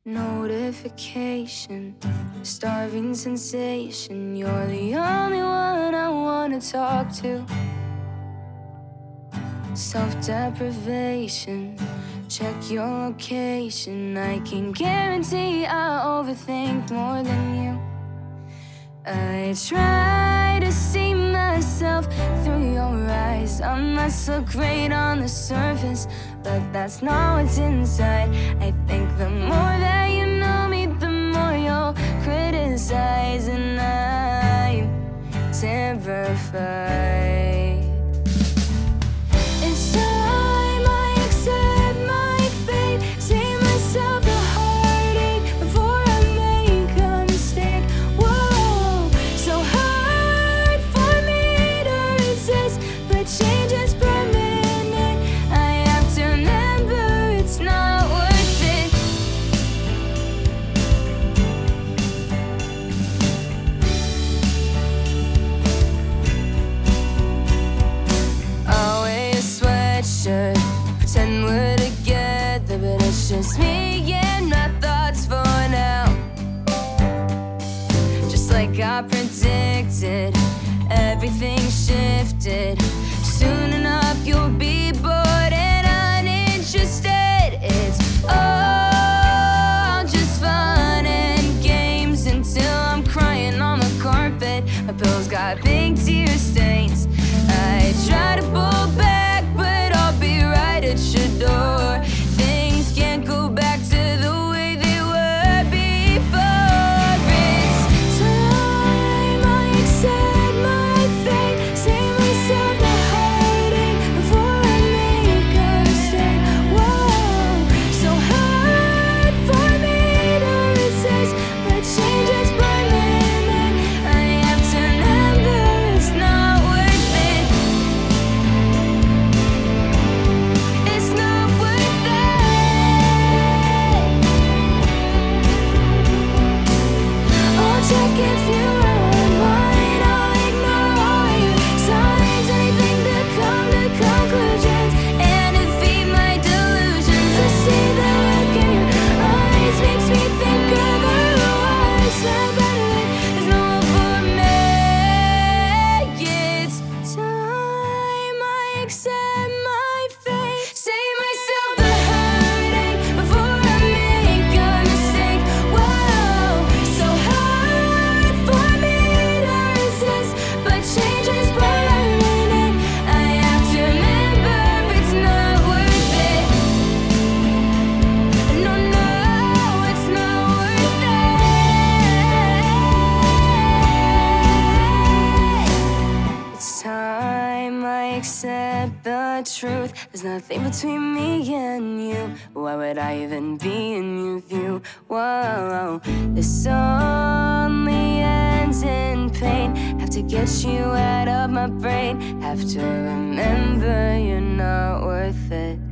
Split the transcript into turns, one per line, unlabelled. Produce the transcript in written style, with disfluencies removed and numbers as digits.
Notification, starving sensation. You're the only one I wanna talk to. Self-deprivation, check your location. I can guarantee I overthink more than you. I try to see myself through your eyes. I'm not so great on the surface, but that's not what's inside. I think the more that you know me, the more you'll criticize, and I'm terrified. It's time I accept my fate, save myself the heartache before I make a mistake. Whoa, so hard for me to resist, but change is permanent. I have to remember it's not worth it. I'll wear a sweatshirt, pretend we're together, but it's just me and my thoughts for now. Just like I predicted, everything shifted. Soon enough you'll be bored and uninterested. It's all just fun and games until I'm crying on the carpet. My pillows got big tear stains. I try to pull back, but I'll be right at your door. Things can't go back to the way they were before. It's time I accept my fate, save myself the heartache before I make a mistake. Whoa, so hard for me to resist, but change is permanent. I have to remember it's not worth it. It's not worth it. I'll check if you are mine. I'll ignore your signs, anything to come to conclusions and defeat my delusions. I see the look in your eyes, makes me think of who I said better. There's no hope for me. It's time I accept my fate, save myself the heartache before I make a mistake. Whoa, so hard for me to resist, but change is permanent. I have to remember it's not worth it. No, no, it's not worth it. It's time I accept the truth. There's nothing between me and you. Why would I even be in with you? Whoa, this only ends in pain. Have to get you out of my brain. Have to remember you're not worth it.